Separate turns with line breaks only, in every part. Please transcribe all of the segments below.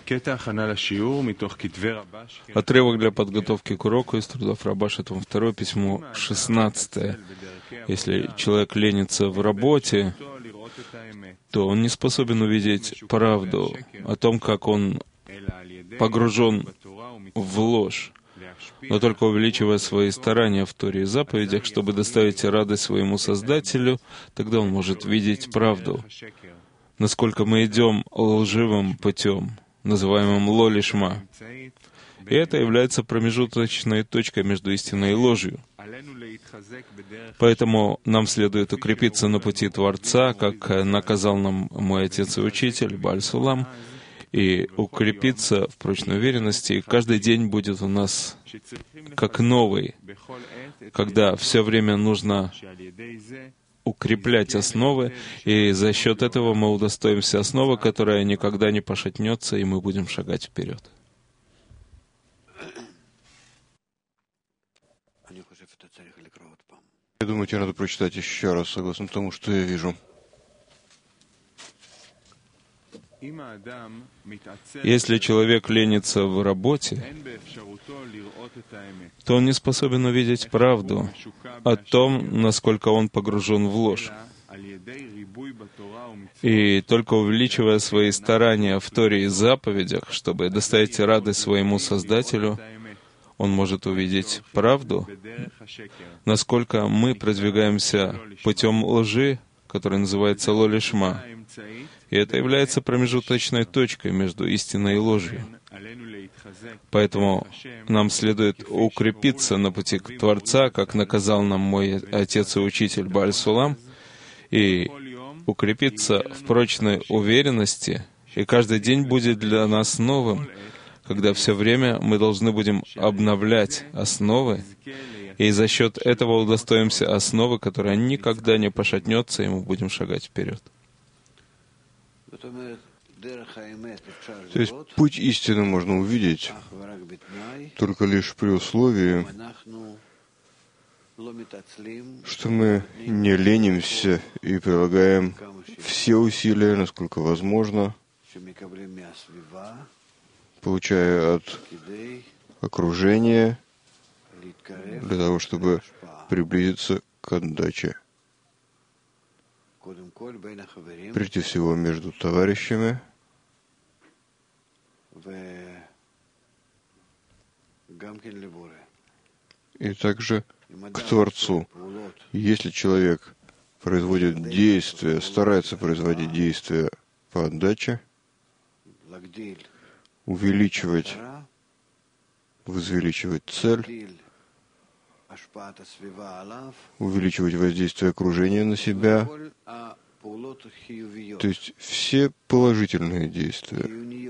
Отрывок для подготовки к уроку из трудов Рабаша, том 2, письмо 16. Если человек ленится в работе, то он не способен увидеть правду о том, как он погружен в ложь, но только увеличивая свои старания в Торе и заповедях, чтобы доставить радость своему Создателю, тогда он может видеть правду. Насколько мы идем лживым путем, называемым ло-лишма. И это является промежуточной точкой между истиной и ложью. Поэтому нам следует укрепиться на пути Творца, как наказал нам мой отец и учитель, Бааль Сулам, и укрепиться в прочной уверенности. И каждый день будет у нас как новый, когда все время нужно укреплять основы, и за счет этого мы удостоимся основы, которая никогда не пошатнется, и мы будем шагать вперед.
Я думаю, тебе надо прочитать еще раз, согласно тому, что я вижу.
Если человек ленится в работе, то он не способен увидеть правду о том, насколько он погружен в ложь. И только увеличивая свои старания в Торе и заповедях, чтобы доставить радость своему Создателю, он может увидеть правду, насколько мы продвигаемся путем лжи, который называется ло-лишма. И это является промежуточной точкой между истиной и ложью. Поэтому нам следует укрепиться на пути к Творца, как наказал нам мой отец и учитель Бааль Сулам, и укрепиться в прочной уверенности, и каждый день будет для нас новым, когда все время мы должны будем обновлять основы, и за счет этого удостоимся основы, которая никогда не пошатнется, и мы будем шагать вперед.
То есть путь истины можно увидеть только лишь при условии, что мы не ленимся и прилагаем все усилия, насколько возможно, получая от окружения, для того, чтобы приблизиться к отдаче. Прежде всего между товарищами и также к Творцу. Если человек производит действия, старается производить действия по отдаче, увеличивать, возвеличивать цель, увеличивать воздействие окружения на себя, то есть все положительные действия,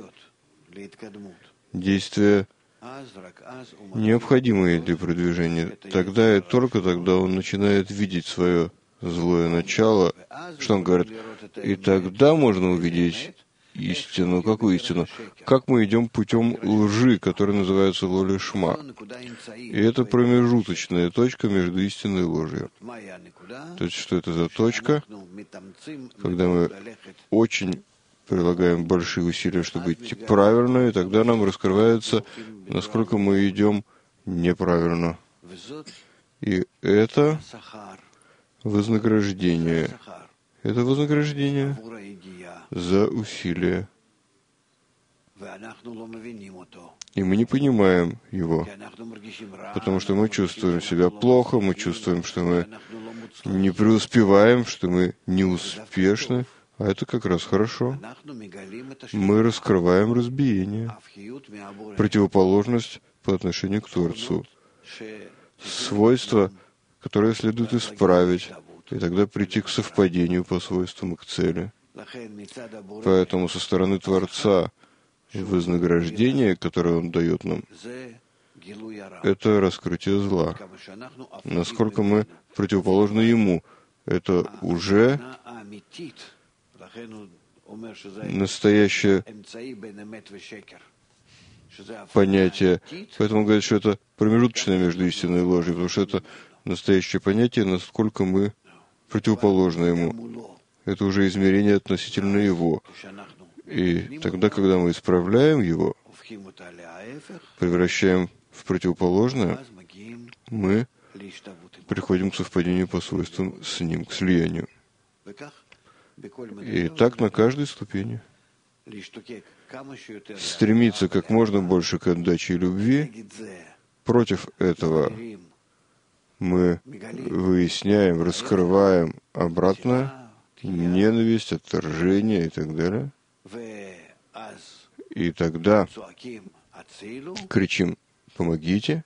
действия, необходимые для продвижения. Тогда и только тогда он начинает видеть свое злое начало, что он говорит, и тогда можно увидеть истину. Какую истину? Как мы идем путем лжи, которая называется ло-лишма. И это промежуточная точка между истиной и ложью. То есть, что это за точка, когда мы очень прилагаем большие усилия, чтобы идти правильно, и тогда нам раскрывается, насколько мы идем неправильно. И это вознаграждение. Это вознаграждение за усилия. И мы не понимаем его, потому что мы чувствуем себя плохо, мы чувствуем, что мы не преуспеваем, что мы неуспешны, а это как раз хорошо. Мы раскрываем разбиение, противоположность по отношению к Творцу, свойства, которые следует исправить, и тогда прийти к совпадению по свойствам и к цели. Поэтому со стороны Творца вознаграждение, которое Он дает нам, это раскрытие зла. Насколько мы противоположны Ему, это уже настоящее понятие. Поэтому он говорит, что это промежуточное между истиной и ложью, потому что это настоящее понятие, насколько мы противоположны Ему. Это уже измерение относительно Его. И тогда, когда мы исправляем его, превращаем в противоположное, мы приходим к совпадению по свойствам с ним, к слиянию. И так на каждой ступени. Стремиться как можно больше к отдаче и любви. Против этого мы выясняем, раскрываем обратно ненависть, отторжение и так далее. И тогда кричим «Помогите!»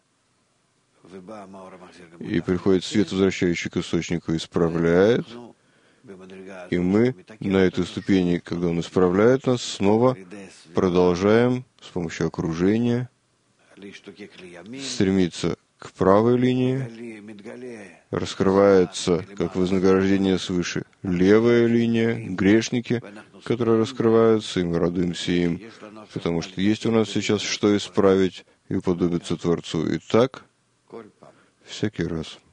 И приходит свет, возвращающий к источнику, исправляет. И мы на этой ступени, когда он исправляет нас, снова продолжаем с помощью окружения стремиться к правой линии. Раскрывается, как вознаграждение свыше, левая линия, грешники, которые раскрываются, и мы радуемся им, потому что есть у нас сейчас что исправить и уподобиться Творцу. И так всякий раз.